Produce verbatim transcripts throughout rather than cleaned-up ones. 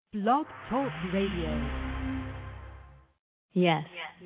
Blog Talk Radio. Yes.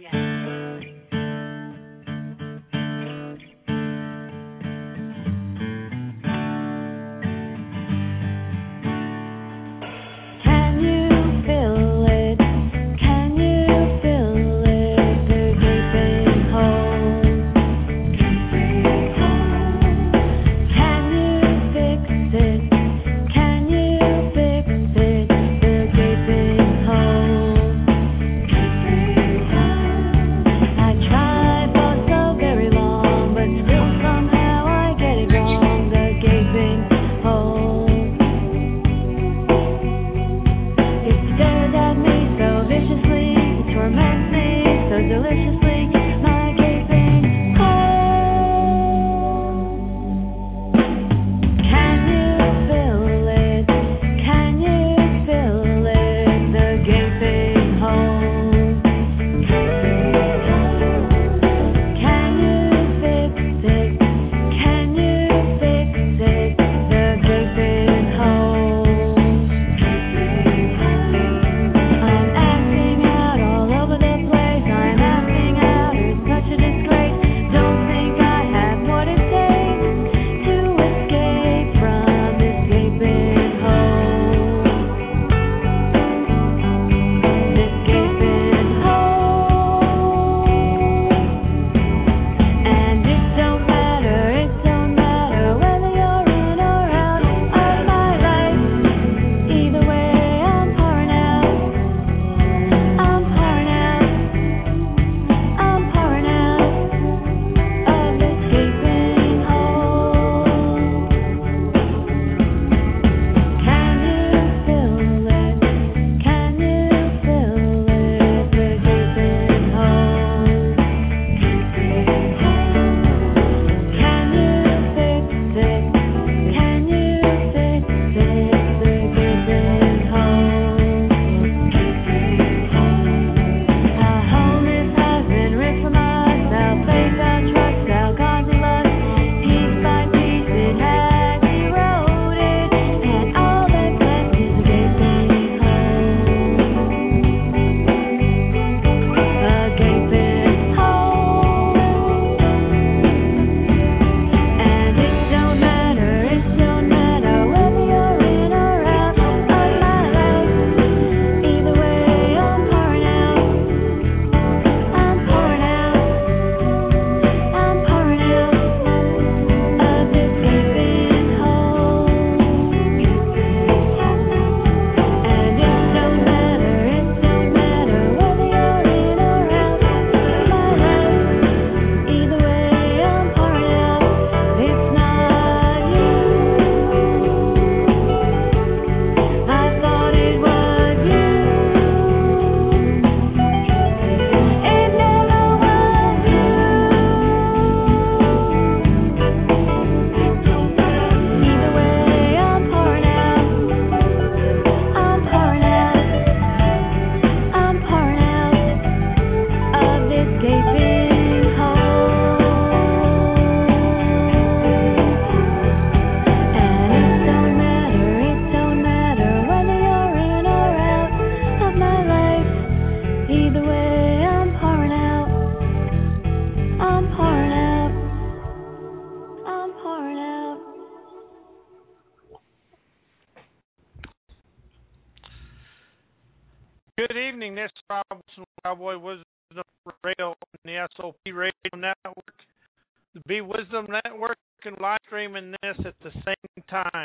Good evening. This is Rob Wilson, Cowboy Wisdom Radio on the S O P Radio Network. The Be Wisdom Network can live streaming this at the same time.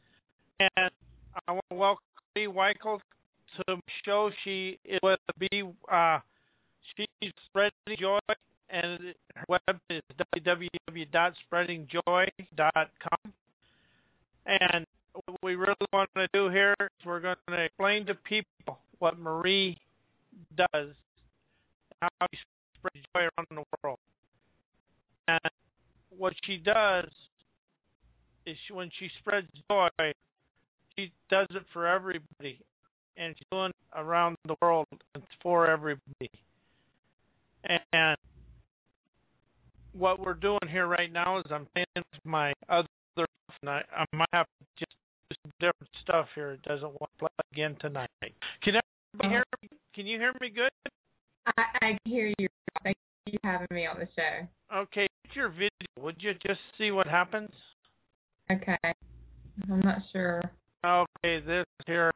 And I want to welcome Lee Weichel to the show. She is with the Be, uh, she's Spreading Joy, and her web is w w w dot spreading joy dot com. And what we really want to do here is we're going to explain to people what Marie does, how she spreads joy around the world. And what she does is she, when she spreads joy, she does it for everybody. And she's doing it around the world and for everybody. And what we're doing here right now is I'm playing with my other stuff, and I, I might have to just do some different stuff here. It doesn't want to play again tonight. Can everybody hear me? Can you hear me good? I, I can hear you. Thank you for having me on the show. Okay, it's your video. Would you just see what happens? Okay. I'm not sure. Okay, this here.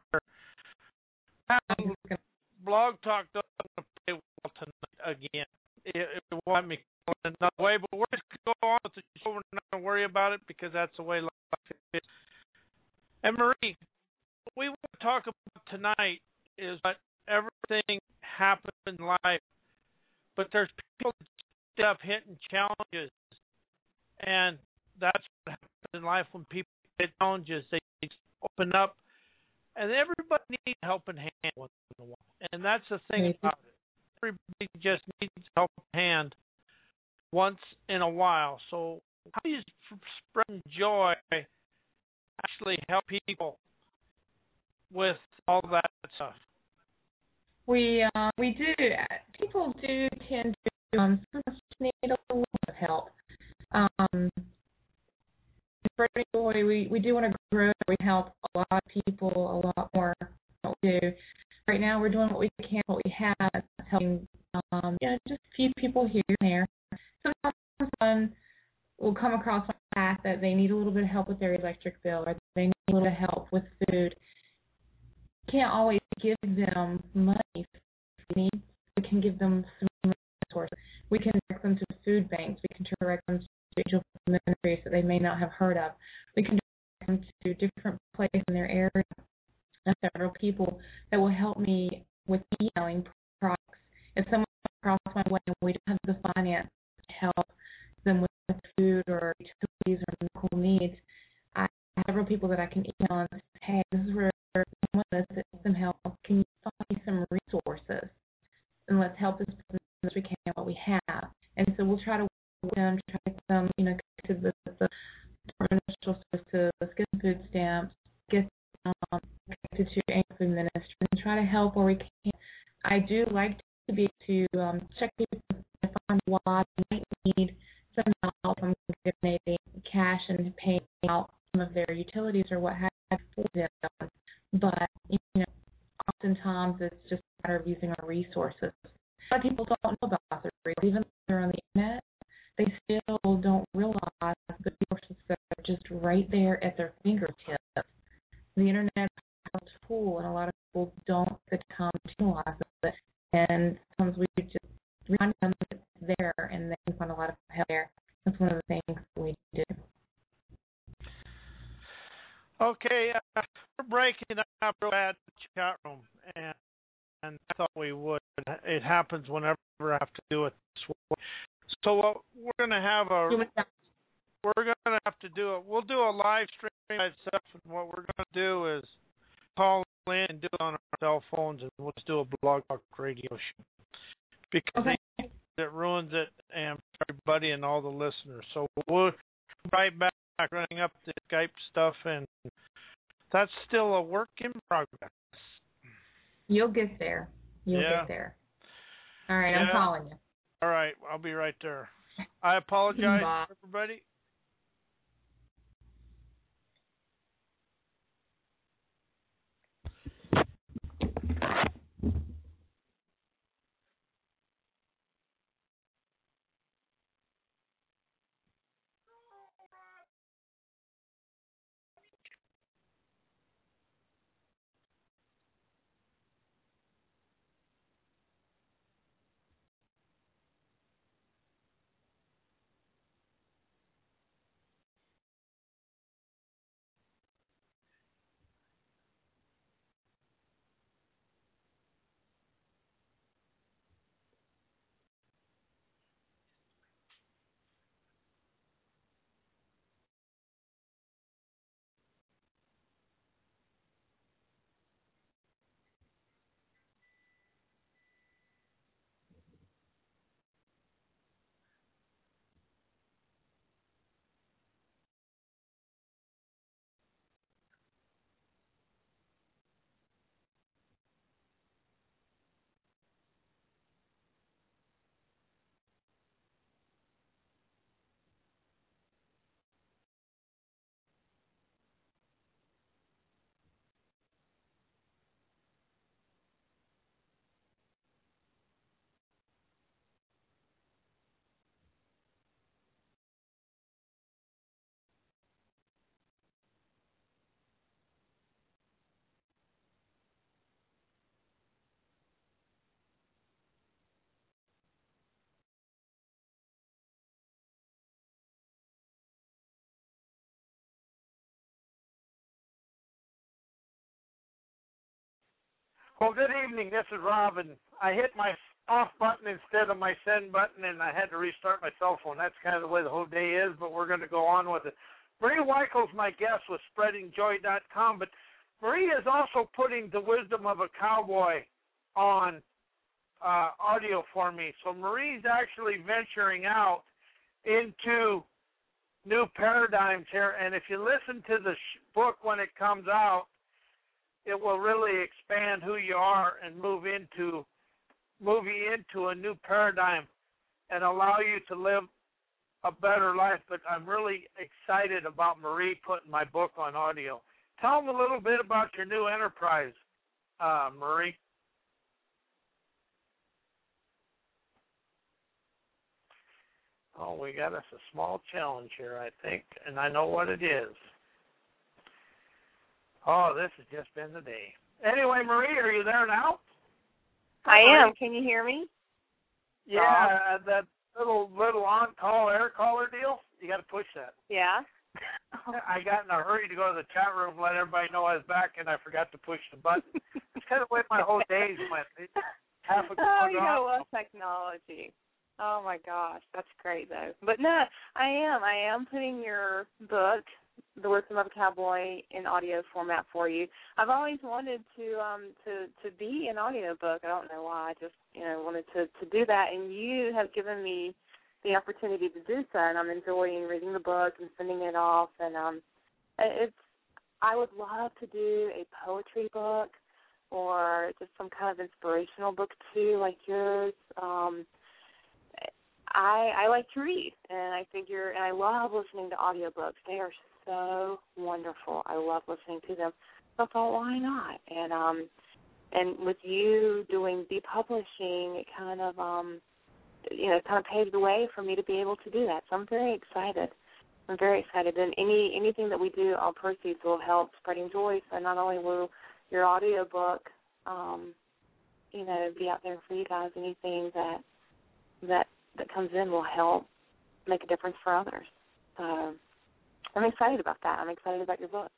Blog Talk doesn't play well tonight again. It, it won't let me go another way, but we're just going to go on with the show. We're not going to worry about it because that's the way life is. And Marie, what we want to talk about tonight is that everything happens in life, but there's people that step up hitting challenges, and that's what happens in life when people hit challenges. They open up, and everybody needs a helping hand once in a while. And that's the thing about it. Everybody just needs a helping hand once in a while. So how do you spread joy actually help people with all that stuff? We uh, we do. People do tend to um, sometimes need a little bit of help. Um, spreading joy, we, we do want to grow. We help a lot of people a lot more than what we do. Right now, we're doing what we can, what we have, helping um, you know, just a few people here and there. Sometimes someone will come across a path that they need a little bit of help with their electric bill, or they need a little bit of help with food. We can't always give them money for needs. We can give them some resources. We can direct them to food banks. We can direct them to individual ministries that they may not have heard of. We can direct them to different places in their area. There's several people that will help me with emailing products. If someone comes across my way and we don't have the finance to help them with food or utilities or medical needs, I have several people that I can email and say, hey, this is where someone that needs some help. Can you find me some resources? And let's help this person as we can what we have. And so we'll try to work with them, try to get them, you know, to the, the Department of Social Services, get some food stamps, get um, connected to Anchor Food Ministry, and try to help where we can. I do like to be able to um, check people to find why they might need some help from donating cash and paying out some of their utilities or what have you for them. But, you know, oftentimes it's just a matter of using our resources. A lot of people don't know about the resources. Even though they're on the internet, they still don't realize the resources that are just right there at their fingertips. The internet is a tool, and a lot of people don't take the time to utilize it. And sometimes we just remind them that it's there, and they can find a lot of help there. That's one of the things that we do. Okay, uh, we're breaking up real bad in the chat room, and, and I thought we would. It happens whenever I have to do it this way. So uh, we're going to have a, we're going to have to do it. We'll do a live stream itself, and what we're going to do is call in and do it on our cell phones, and we'll just do a blog talk radio show. Because Okay. it, it ruins it and for everybody and all the listeners. So we'll be right back running up the Skype stuff, and that's still a work in progress. You'll get there. You'll yeah. get there. All right, yeah. I'm calling you. All right, I'll be right there. I apologize, Bye. everybody. Well, good evening. This is Rob, and I hit my off button instead of my send button, and I had to restart my cell phone. That's kind of the way the whole day is, but we're going to go on with it. Marie Weichels, my guest, with spreading joy dot com, but Marie is also putting the wisdom of a cowboy on uh, audio for me. So Marie's actually venturing out into new paradigms here, and if you listen to the sh- book when it comes out, it will really expand who you are and move into move you into a new paradigm and allow you to live a better life. But I'm really excited about Marie putting my book on audio. Tell them a little bit about your new enterprise, uh, Marie. Oh, we got us a small challenge here, I think, and I know what it is. Oh, this has just been the day. Anyway, Marie, are you there now? I Marie? am. Can you hear me? Yeah, uh, that little little on-call air caller deal, you got to push that. Yeah. I got in a hurry to go to the chat room, let everybody know I was back, and I forgot to push the button. It's kind of the way my whole days went. Half a oh, you off. know, love technology. Oh, my gosh. That's great, though. But, no, I am. I am putting your book, The Wisdom of a Cowboy, in audio format for you. I've always wanted to um to, to be an audio book. I don't know why. I just, you know, wanted to, to do that. And you have given me the opportunity to do so, and I'm enjoying reading the book and sending it off. And um, it's I would love to do a poetry book or just some kind of inspirational book, too, like yours. Um I, I like to read, and I figure, and I love listening to audiobooks. They are so wonderful. I love listening to them. So I thought, why not? And um, and with you doing the publishing, it kind of um, you know, kind of paved the way for me to be able to do that. So I'm very excited. I'm very excited. And any anything that we do, all proceeds will help Spreading Joy. So not only will your audiobook, um, you know, be out there for you guys, anything that that that comes in will help make a difference for others. So I'm excited about that. I'm excited about your book.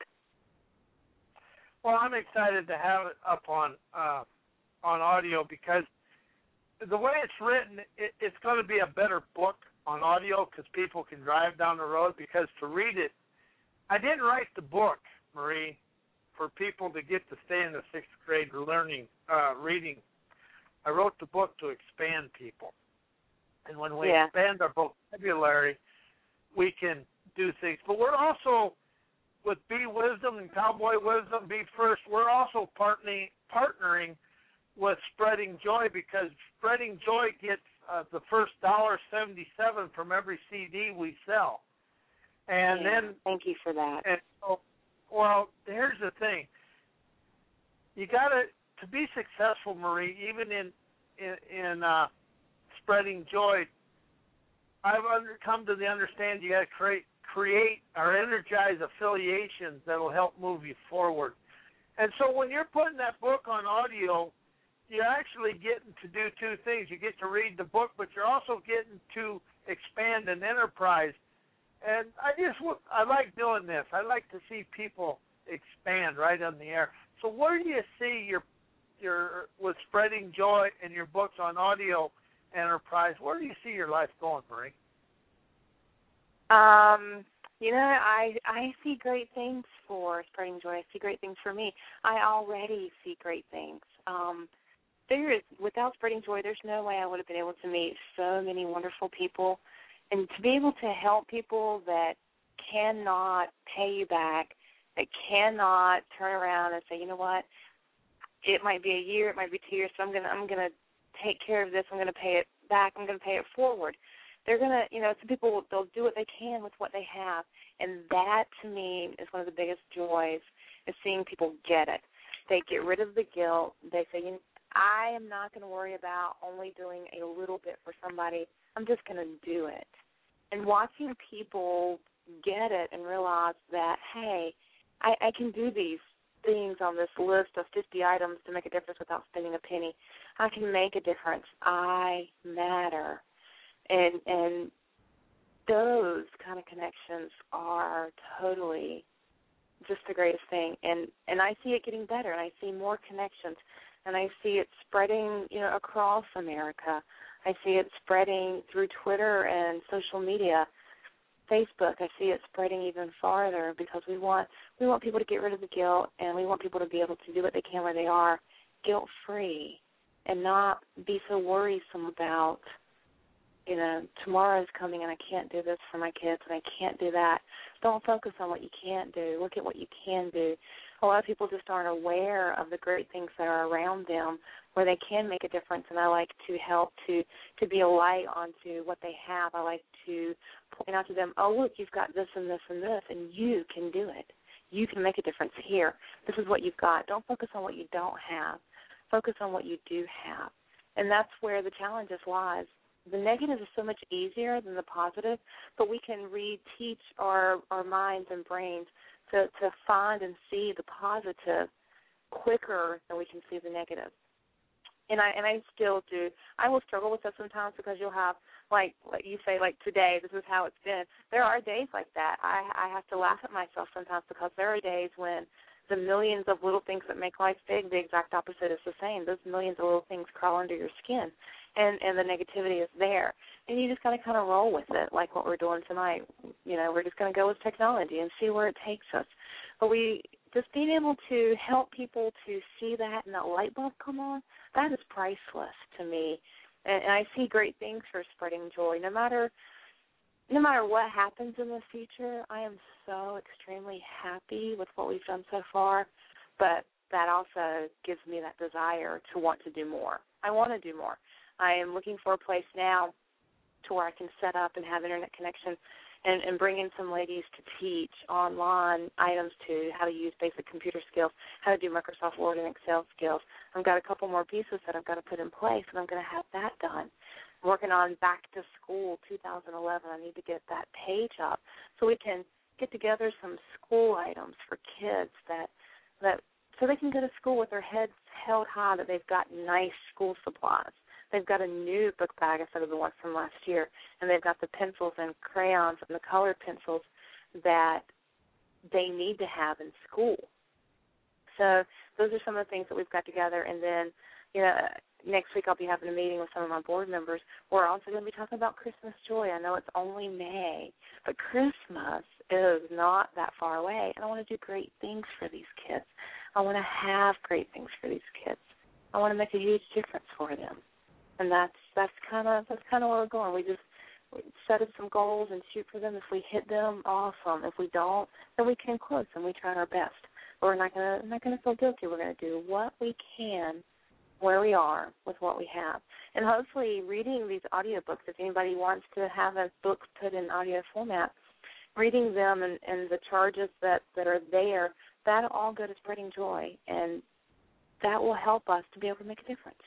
Well, I'm excited to have it up on uh, on audio because the way it's written, it, it's going to be a better book on audio because people can drive down the road. Because to read it, I didn't write the book, Marie, for people to get to stay in the sixth grade learning, uh, reading. I wrote the book to expand people. And when we yeah. expand our vocabulary, we can do things. But we're also, with Be Wisdom and Cowboy Wisdom, Be First, we're also partnering, partnering with Spreading Joy because Spreading Joy gets uh, the first one dollar seventy-seven from every C D we sell. And yeah. then, thank you for that. And so, well, here's the thing. You got to, to be successful, Marie, even in, in, in uh, Spreading Joy, I've under, come to the understand you got to create, create or energize affiliations that will help move you forward. And so when you're putting that book on audio, you're actually getting to do two things. You get to read the book, but you're also getting to expand an enterprise. And I just I like doing this. I like to see people expand right on the air. So where do you see your your with Spreading Joy and your books on audio enterprise? Where do you see your life going, Marie? Um, you know, I I see great things for Spreading Joy. I see great things for me. I already see great things. Um, there is without Spreading Joy, there's no way I would have been able to meet so many wonderful people, and to be able to help people that cannot pay you back, that cannot turn around and say, you know what, it might be a year, it might be two years, so I'm gonna I'm gonna take care of this. I'm gonna pay it back. I'm gonna pay it forward. They're gonna, you know, some people they'll do what they can with what they have, and that to me is one of the biggest joys is seeing people get it. They get rid of the guilt. They say, you know, I am not going to worry about only doing a little bit for somebody. I'm just going to do it. And watching people get it and realize that, hey, I, I can do these things on this list of fifty items to make a difference without spending a penny. I can make a difference. I matter. And and those kind of connections are totally just the greatest thing. And, and I see it getting better, and I see more connections, and I see it spreading, you know, across America. I see it spreading through Twitter and social media, Facebook. I see it spreading even farther because we want we want people to get rid of the guilt, and we want people to be able to do what they can where they are, guilt-free, and not be so worrisome about, you know, tomorrow's coming and I can't do this for my kids and I can't do that. Don't focus on what you can't do. Look at what you can do. A lot of people just aren't aware of the great things that are around them where they can make a difference, and I like to help to, to be a light onto what they have. I like to point out to them, oh, look, you've got this and this and this, and you can do it. You can make a difference here. This is what you've got. Don't focus on what you don't have. Focus on what you do have. And that's where the challenge lies. The negative is so much easier than the positive, but we can reteach our, our minds and brains to, to find and see the positive quicker than we can see the negative. And I and I still do. I will struggle with that sometimes because you'll have, like, like you say, like today, this is how it's been. There are days like that. I, I have to laugh at myself sometimes because there are days when the millions of little things that make life big, the exact opposite is the same. Those millions of little things crawl under your skin, and, and the negativity is there. And you just got to kind of roll with it, like what we're doing tonight. You know, we're just going to go with technology and see where it takes us. But we just being able to help people to see that and that light bulb come on, that is priceless to me. And, and I see great things for spreading joy. No matter no matter what happens in the future, I am so extremely happy with what we've done so far. But that also gives me that desire to want to do more. I want to do more. I am looking for a place now to where I can set up and have internet connection and, and bring in some ladies to teach online items to how to use basic computer skills, how to do Microsoft Word and Excel skills. I've got a couple more pieces that I've got to put in place, and I'm going to have that done. I'm working on Back to School two thousand eleven. I need to get that page up so we can get together some school items for kids that that so they can go to school with their heads held high that they've got nice school supplies. They've got a new book bag instead of the one from last year, and they've got the pencils and crayons and the colored pencils that they need to have in school. So those are some of the things that we've got together. And then, you know, next week I'll be having a meeting with some of my board members. We're also going to be talking about Christmas joy. I know it's only May, but Christmas is not that far away, and I want to do great things for these kids. I want to have great things for these kids. I want to make a huge difference for them. And that's that's kind of that's kind of where we're going. We just we set up some goals and shoot for them. If we hit them, awesome. If we don't, then we came close and we tried our best. But we're not gonna not gonna feel guilty. We're gonna do what we can, where we are, with what we have. And hopefully, reading these audiobooks. If anybody wants to have a book put in audio format, reading them and, and the charges that, that are there, that'll all go to spreading joy, and that will help us to be able to make a difference.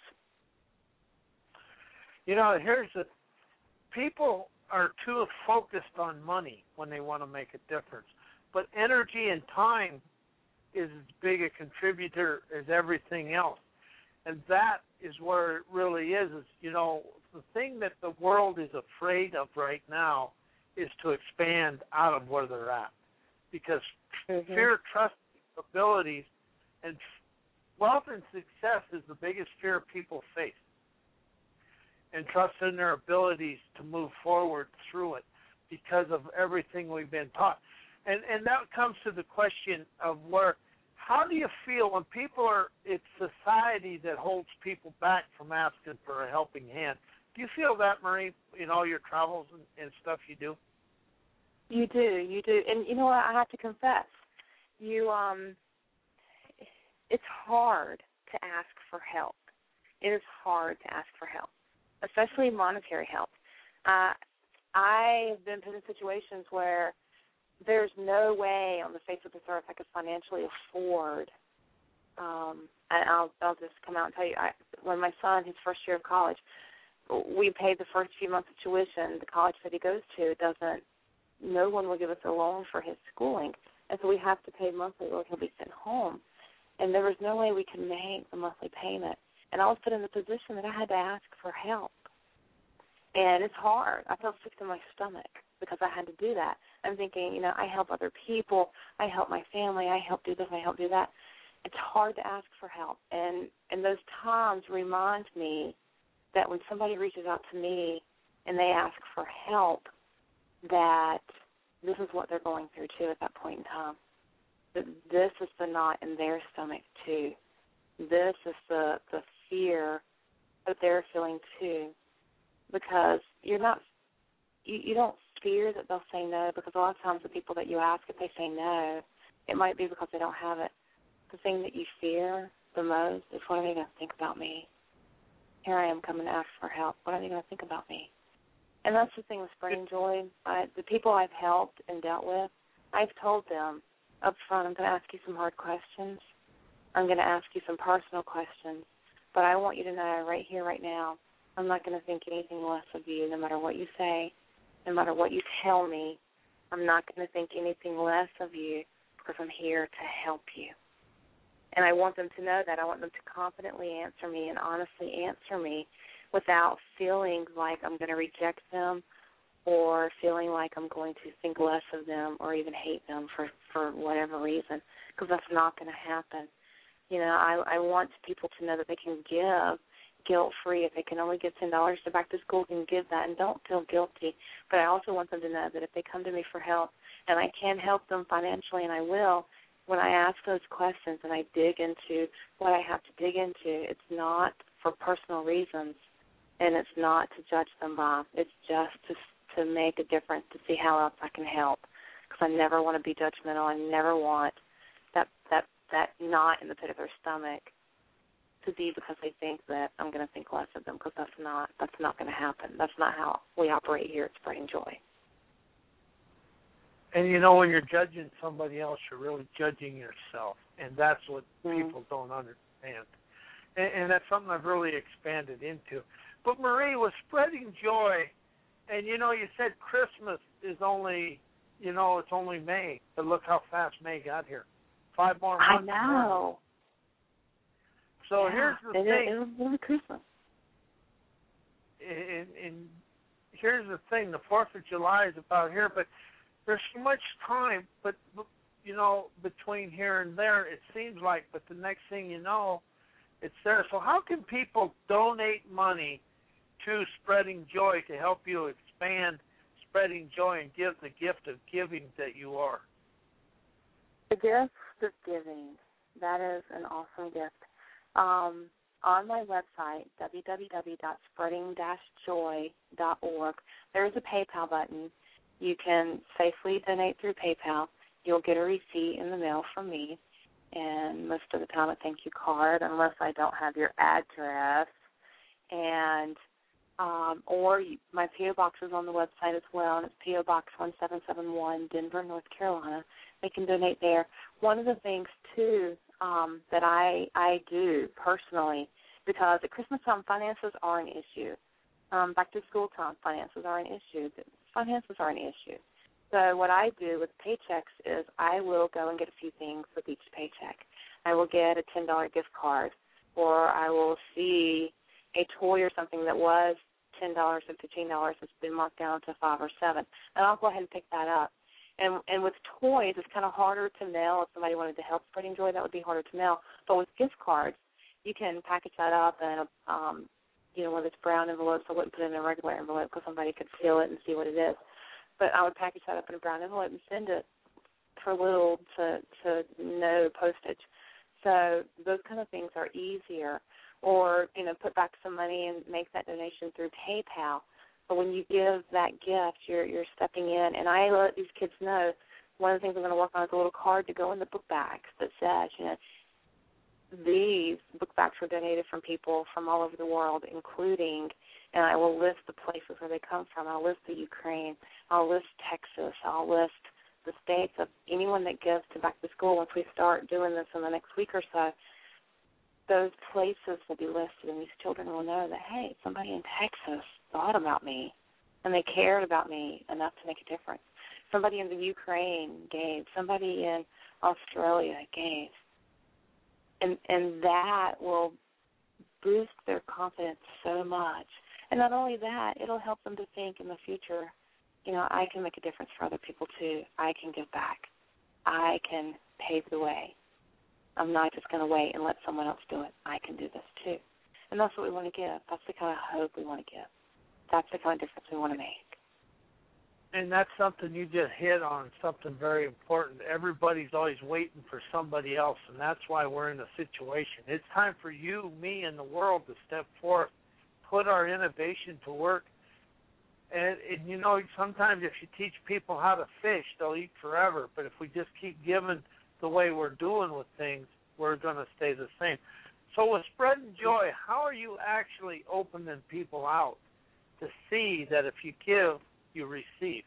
You know, here's the people are too focused on money when they want to make a difference. But energy and time is as big a contributor as everything else. And that is where it really is, is, you know, the thing that the world is afraid of right now is to expand out of where they're at. Because mm-hmm. fear, trust, abilities, and wealth and success is the biggest fear people face. And trust in their abilities to move forward through it because of everything we've been taught. And and that comes to the question of where, how do you feel when people are, it's society that holds people back from asking for a helping hand. Do you feel that, Marie, in all your travels and, and stuff you do? You do, you do. And you know what, I have to confess, you um, it's hard to ask for help. It is hard to ask for help, especially monetary help. Uh, I've been put in situations where there's no way on the face of this earth I could financially afford. Um, and I'll, I'll just come out and tell you, I, when my son, his first year of college, we paid the first few months of tuition. The college that he goes to doesn't, no one will give us a loan for his schooling. And so we have to pay monthly or he'll be sent home. And there was no way we could make the monthly payment. And I was put in the position that I had to ask for help. And it's hard. I felt sick to my stomach because I had to do that. I'm thinking, you know, I help other people. I help my family. I help do this. I help do that. It's hard to ask for help. And, and those times remind me that when somebody reaches out to me and they ask for help, that this is what they're going through, too, at that point in time. That this is the knot in their stomach, too. This is the, the fear that they're feeling, too. Because you're not, you, you don't fear that they'll say no, because a lot of times the people that you ask, if they say no, it might be because they don't have it. The thing that you fear the most is, what are they going to think about me? Here I am coming to ask for help. What are they going to think about me? And that's the thing with Spreading Joy. I, the people I've helped and dealt with, I've told them up front, I'm going to ask you some hard questions. I'm going to ask you some personal questions. But I want you to know right here, right now, I'm not going to think anything less of you, no matter what you say, no matter what you tell me. I'm not going to think anything less of you, because I'm here to help you. And I want them to know that. I want them to confidently answer me and honestly answer me without feeling like I'm going to reject them or feeling like I'm going to think less of them or even hate them for, for whatever reason, because that's not going to happen. You know, I, I want people to know that they can give guilt-free. If they can only give ten dollars to back to school, can give that and don't feel guilty. But I also want them to know that if they come to me for help and I can help them financially, and I will, when I ask those questions and I dig into what I have to dig into, it's not for personal reasons and it's not to judge them by. It's just to to make a difference, to see how else I can help, because I never want to be judgmental. I never want that, that, that knot in the pit of their stomach to be because they think that I'm going to think less of them, because that's not that's not going to happen. That's not how we operate here at Spreading Joy. And, you know, when you're judging somebody else, you're really judging yourself, and that's what mm. people don't understand. And, and that's something I've really expanded into. But, Marie, with Spreading Joy, and, you know, you said Christmas is only, you know, it's only May, but look how fast May got here. Five more months. I know. So yeah, here's the it, thing. It was really Christmas. And, and here's the thing. The fourth of July is about here, but there's so much time, but, you know, between here and there, it seems like, but the next thing you know, it's there. So how can people donate money to Spreading Joy to help you expand Spreading Joy and give the gift of giving that you are? The gift of giving, that is an awesome gift. Um, on my website, w w w dot spreading dash joy dot org, there is a PayPal button. You can safely donate through PayPal. You'll get a receipt in the mail from me, and most of the time a thank you card, unless I don't have your address. And um, or you, my P O box is on the website as well, and it's P O Box one seven seven one, Denver, North Carolina. They can donate there. One of the things, too, um, that I, I do personally, because at Christmas time, finances are an issue. Um, back to school time, finances are an issue. Finances are an issue. So what I do with paychecks is I will go and get a few things with each paycheck. I will get a ten dollars gift card, or I will see a toy or something that was ten dollars or fifteen dollars that's been marked down to five or seven, and I'll go ahead and pick that up. And and with toys, it's kind of harder to mail. If somebody wanted to help Spreading Joy, that would be harder to mail. But with gift cards, you can package that up in a, um, you know, one of those brown envelopes. I wouldn't put it in a regular envelope because somebody could feel it and see what it is. But I would package that up in a brown envelope and send it for little to, to no postage. So those kind of things are easier. Or, you know, put back some money and make that donation through PayPal. But when you give that gift, you're you're stepping in. And I let these kids know one of the things I'm going to work on is a little card to go in the book bags that says, you know, these book bags were donated from people from all over the world, including, and I will list the places where they come from. I'll list the Ukraine. I'll list Texas. I'll list the states of anyone that gives to Back to School. Once we start doing this in the next week or so, those places will be listed, and these children will know that, hey, somebody in Texas thought about me, and they cared about me enough to make a difference. Somebody in the Ukraine gave. Somebody in Australia gave. And and that will boost their confidence so much. And not only that, it'll help them to think in the future, you know, I can make a difference for other people too. I can give back. I can pave the way. I'm not just going to wait and let someone else do it. I can do this too. And that's what we want to give. That's the kind of hope we want to give. That's the kind of difference we want to make. And that's something you just hit on, something very important. Everybody's always waiting for somebody else, and that's why we're in a situation. It's time for you, me, and the world to step forth, put our innovation to work. And, and, you know, sometimes if you teach people how to fish, they'll eat forever. But if we just keep giving the way we're doing with things, we're going to stay the same. So with Spreading Joy, how are you actually opening people out to see that if you give, you receive?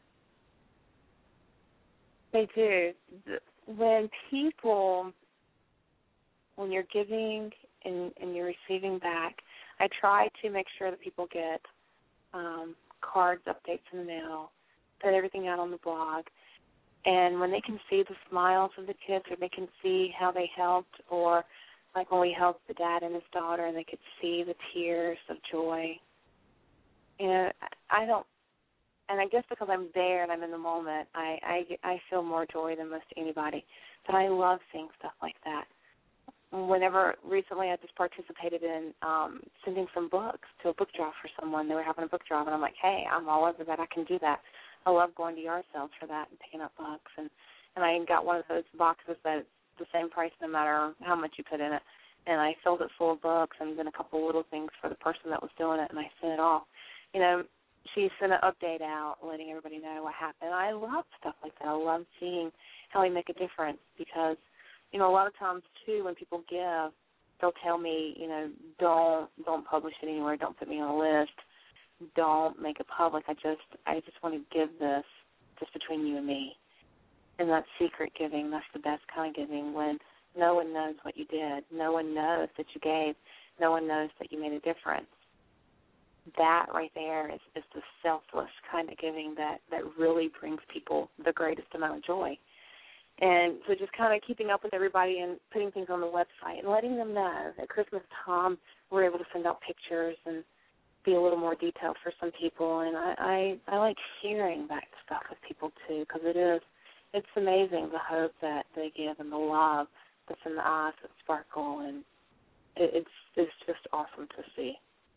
They do. When people, when you're giving and, and you're receiving back, I try to make sure that people get um, cards, updates in the mail, put everything out on the blog. And when they can see the smiles of the kids, or they can see how they helped, or like when we helped the dad and his daughter and they could see the tears of joy, you know, I don't, and I guess because I'm there and I'm in the moment, I, I, I feel more joy than most anybody. But I love seeing stuff like that. Whenever recently I just participated in um, sending some books to a book drive for someone. They were having a book drive, and I'm like, hey, I'm all over that. I can do that. I love going to yard sales for that and picking up books. And, and I got one of those boxes that's the same price no matter how much you put in it. And I filled it full of books and then a couple of little things for the person that was doing it, and I sent it off. You know, she sent an update out letting everybody know what happened. I love stuff like that. I love seeing how we make a difference because, you know, a lot of times, too, when people give, they'll tell me, you know, don't don't publish it anywhere, don't put me on a list, don't make it public. I just I just want to give this just between you and me. And that's secret giving. That's the best kind of giving when no one knows what you did. No one knows that you gave. No one knows that you made a difference. That right there is, is the selfless kind of giving that, that really brings people the greatest amount of joy. And so just kind of keeping up with everybody and putting things on the website and letting them know. At Christmas time, we're able to send out pictures and be a little more detailed for some people. And I, I, I like sharing that stuff with people, too, because it is, it's amazing the hope that they give and the love that's in the eyes that sparkle. And it, it's, it's just awesome to see.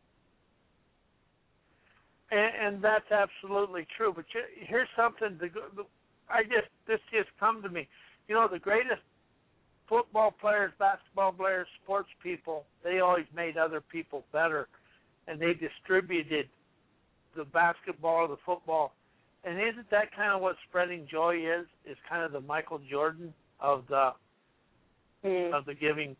And, and that's absolutely true. But you, here's something to go, I just this just come to me. You know, the greatest football players, basketball players, sports people, they always made other people better, and they distributed the basketball or the football. And isn't that kind of what Spreading Joy is? Is kind of the Michael Jordan of the mm. of the giving,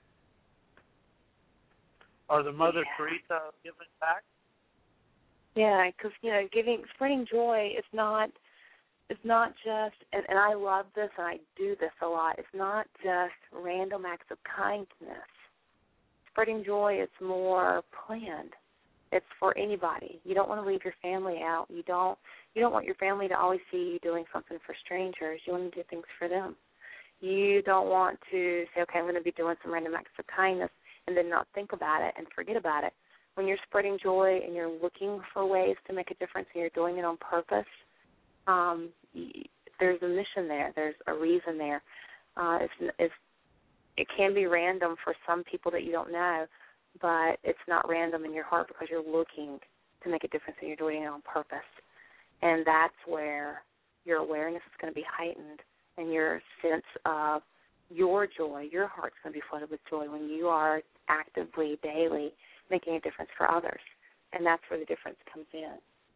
or the Mother yeah. Teresa of giving back. Yeah, because you know, giving, spreading joy is not. It's not just, and, and I love this, and I do this a lot, it's not just random acts of kindness. Spreading joy is more planned. It's for anybody. You don't want to leave your family out. You don't you don't want your family to always see you doing something for strangers. You want to do things for them. You don't want to say, okay, I'm going to be doing some random acts of kindness and then not think about it and forget about it. When you're spreading joy and you're looking for ways to make a difference and you're doing it on purpose, Um, there's a mission there. There's a reason there. Uh, it's, it's, it can be random for some people that you don't know, but it's not random in your heart because you're looking to make a difference and you're doing it on purpose. And that's where your awareness is going to be heightened and your sense of your joy, your heart's going to be flooded with joy when you are actively, daily making a difference for others. And that's where the difference comes in.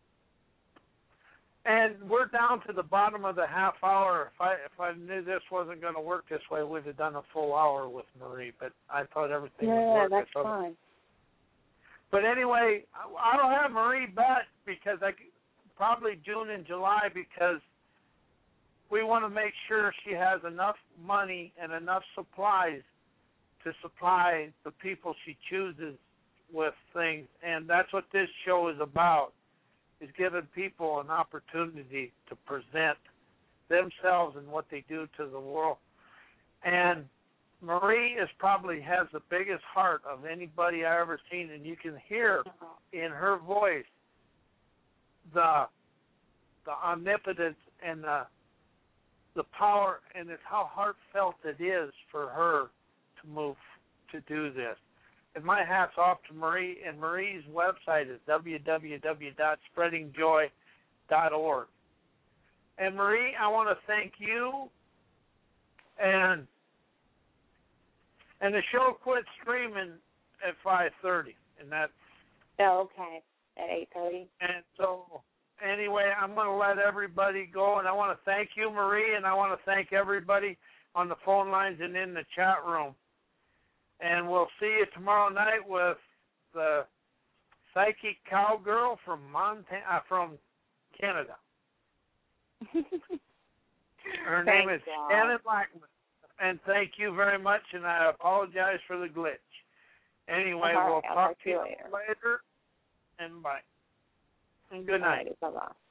And we're down to the bottom of the half hour. If I if I knew this wasn't going to work this way, we'd have done a full hour with Marie. But I thought everything yeah, would work. Yeah, that's so. fine. But anyway, I don't have Marie back because I probably June and July because we want to make sure she has enough money and enough supplies to supply the people she chooses with things, and that's what this show is about. Is giving people an opportunity to present themselves and what they do to the world. And Marie is probably has the biggest heart of anybody I've ever seen, and you can hear in her voice the the omnipotence and the the power, and it's how heartfelt it is for her to move to do this. And my hat's off to Marie, and Marie's website is w w w dot spreading joy dot org. And Marie, I want to thank you, and and the show quit streaming at five thirty, and that's oh, okay, at eight thirty. And so anyway, I'm going to let everybody go, and I want to thank you, Marie, and I want to thank everybody on the phone lines and in the chat room. And we'll see you tomorrow night with the psychic cowgirl from Montana, uh, from Canada. Her name is God. Shannon Blackman. And thank you very much, and I apologize for the glitch. Anyway, All we'll right, talk, talk to you later. later, and bye. And good night. Bye-bye.